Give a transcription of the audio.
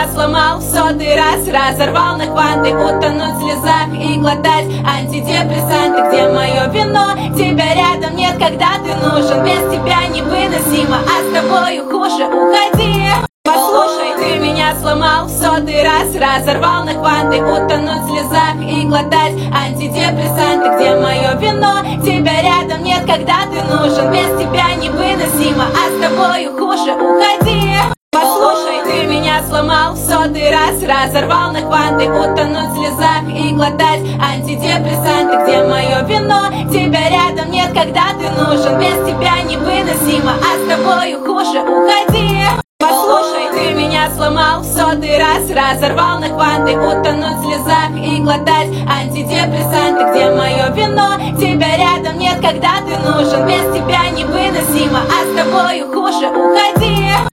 меня сломал в сотый раз, разорвал на кванты, утонуть в слезах и глотать антидепрессанты. Где мое вино? Тебя рядом нет, когда ты нужен. Без тебя невыносимо, а с тобою хуже. Уходи. Послушай, ты меня сломал в сотый раз, разорвал на кванты, утонуть в слезах и глотать антидепрессанты. Где мое вино? Тебя рядом нет, когда ты нужен. Без тебя невыносимо, а с тобою хуже. Уходи. Послушай, ты меня сломал в сотый раз, разорвал на кванты, утонуть в слезах и глотать антидепрессанты. Где мое вино? Тебя рядом нет, когда ты нужен. Без тебя невыносимо, а с тобою хуже. Уходи. Послушай, ты меня сломал в сотый раз, разорвал на кванты, утонуть в слезах и глотать антидепрессанты. Где мое вино? Тебя рядом нет, когда ты нужен. Без тебя невыносимо, а с тобою хуже. Уходи.